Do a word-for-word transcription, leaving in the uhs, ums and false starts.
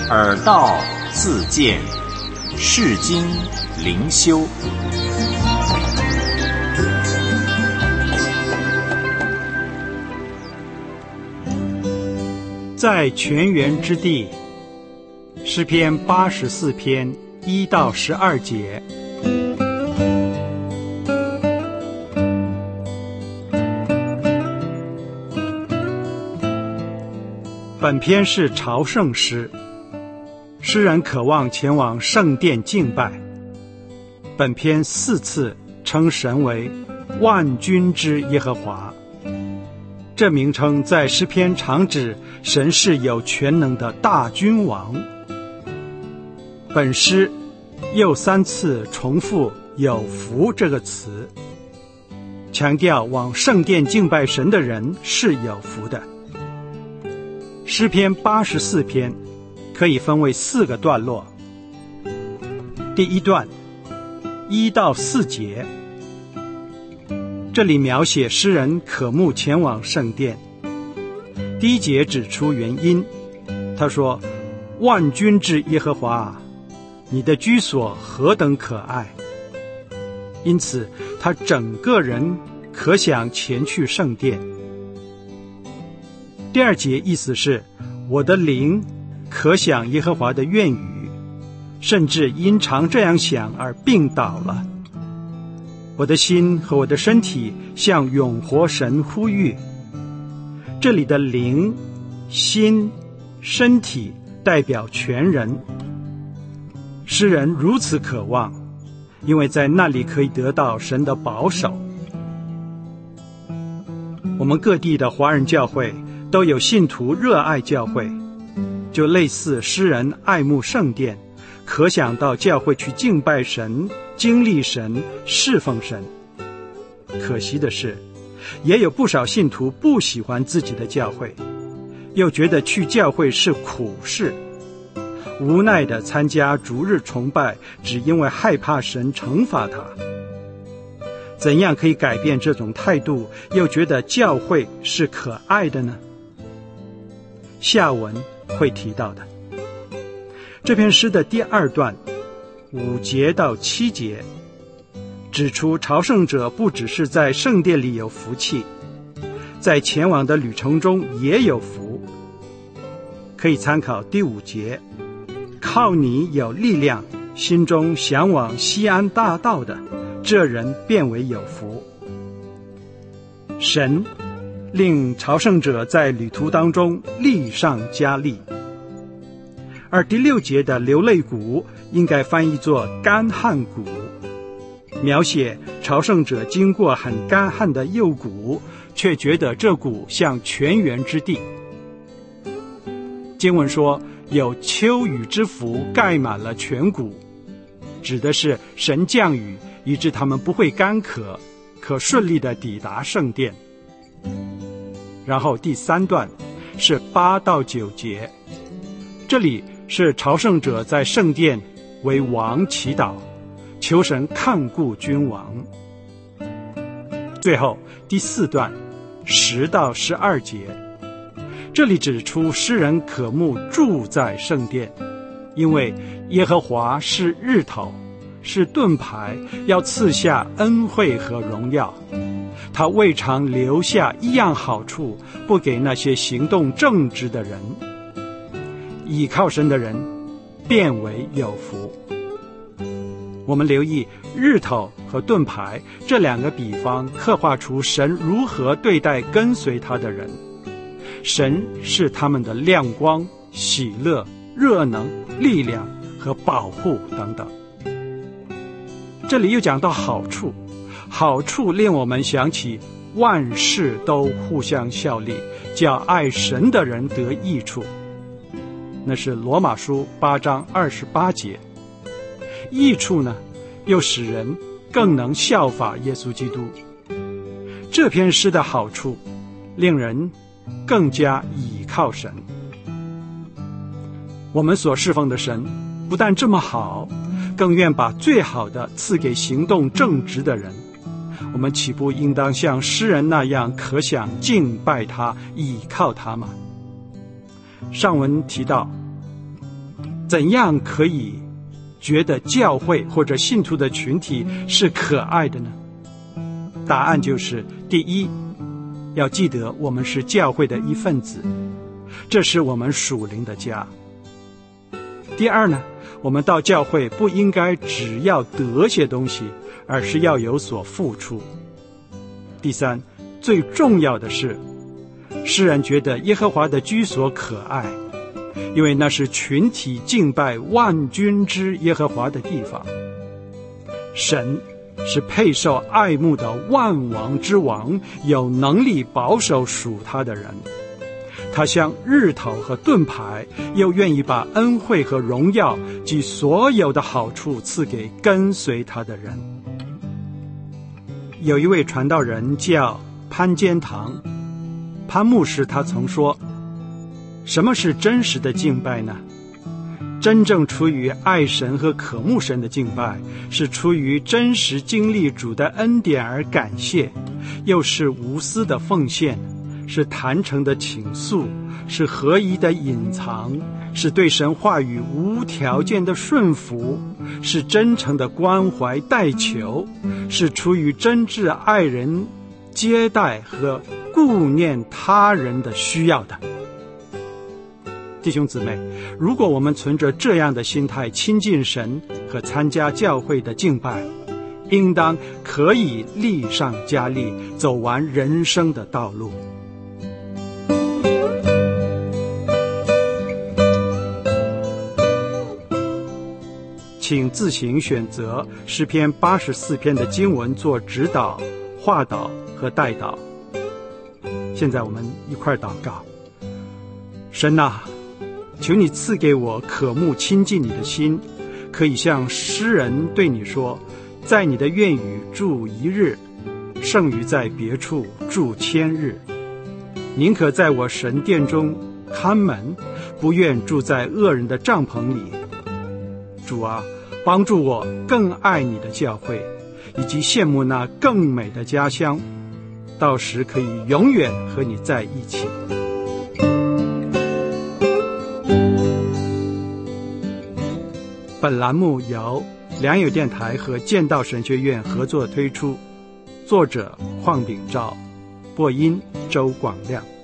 耳道自见，世经灵修。 在泉源之地，诗篇八十四篇一到十二节。本篇是朝圣诗，诗人渴望前往圣殿敬拜。本篇四次称神为万军之耶和华，这名称在诗篇常指神是有全能的大君王。本诗又三次重复有福这个词，强调往圣殿敬拜神的人是有福的。诗篇八十四篇可以分为四个段落。第一段一到四节，这里描写诗人渴慕前往圣殿。第一节指出原因，他说：万军之耶和华，你的居所何等可爱！因此他整个人可想前去圣殿。第二节意思是，我的灵可想耶和华的愿语，甚至因常这样想而病倒了。我的心和我的身体向永活神呼吁。这里的灵、心、身体代表全人。诗人如此渴望，因为在那里可以得到神的保守。我们各地的华人教会都有信徒热爱教会，就类似诗人爱慕圣殿，可想到教会去敬拜神、经历神、侍奉神。可惜的是，也有不少信徒不喜欢自己的教会，又觉得去教会是苦事，无奈地参加逐日崇拜，只因为害怕神惩罚他。怎样可以改变这种态度，又觉得教会是可爱的呢？下文会提到的。这篇诗的第二段五节到七节指出，朝圣者不只是在圣殿里有福气，在前往的旅程中也有福。可以参考第五节，靠你有力量，心中向往西安大道的，这人变为有福。神令朝圣者在旅途当中力上加力。而第六节的流泪谷应该翻译作干旱谷，描写朝圣者经过很干旱的幽谷，却觉得这谷像泉源之地。经文说有秋雨之福盖满了全谷，指的是神降雨，以致他们不会干渴，可顺利地抵达圣殿。然后第三段是八到九节，这里是朝圣者在圣殿为王祈祷，求神看顾君王。最后第四段十到十二节，这里指出诗人渴慕住在圣殿，因为耶和华是日头，是盾牌，要赐下恩惠和荣耀。他未尝留下一样好处，不给那些行动正直的人。倚靠神的人变为有福。我们留意日头和盾牌这两个比方，刻画出神如何对待跟随他的人。神是他们的亮光、喜乐、热能、力量和保护等等。这里又讲到好处，好处令我们想起万事都互相效力，叫爱神的人得益处。那是罗马书八章二十八节。益处呢，又使人更能效法耶稣基督。这篇诗的好处令人更加倚靠神。我们所侍奉的神不但这么好，更愿把最好的赐给行动正直的人。我们岂不应当像诗人那样可想敬拜他，倚靠他吗？上文提到怎样可以觉得教会或者信徒的群体是可爱的呢？答案就是第一，要记得我们是教会的一份子，这是我们属灵的家。第二呢，我们到教会不应该只要得些东西，而是要有所付出。第三，最重要的是，诗人觉得耶和华的居所可爱，因为那是群体敬拜万军之耶和华的地方。神是配受爱慕的万王之王，有能力保守属他的人。他像日头和盾牌，又愿意把恩惠和荣耀及所有的好处赐给跟随他的人。有一位传道人叫潘坚堂，潘牧师他曾说，什么是真实的敬拜呢？真正出于爱神和渴慕神的敬拜，是出于真实经历主的恩典而感谢，又是无私的奉献，是坦诚的倾诉，是合一的隐藏，是对神话语无条件的顺服，是真诚的关怀代求，是出于真挚爱人接待和顾念他人的需要的。弟兄姊妹，如果我们存着这样的心态亲近神和参加教会的敬拜，应当可以力上加力，走完人生的道路。请自行选择诗篇八十四篇的经文做指导、话导和代导。现在我们一块祷告。神啊，求你赐给我渴慕亲近你的心，可以像诗人对你说，在你的院宇住一日，胜于在别处住千日。宁可在我神殿中看门，不愿住在恶人的帐篷里。主啊，帮助我更爱你的教会，以及羡慕那更美的家乡，到时可以永远和你在一起。本栏目由良友电台和剑道神学院合作推出，作者邝炳照，播音周广亮。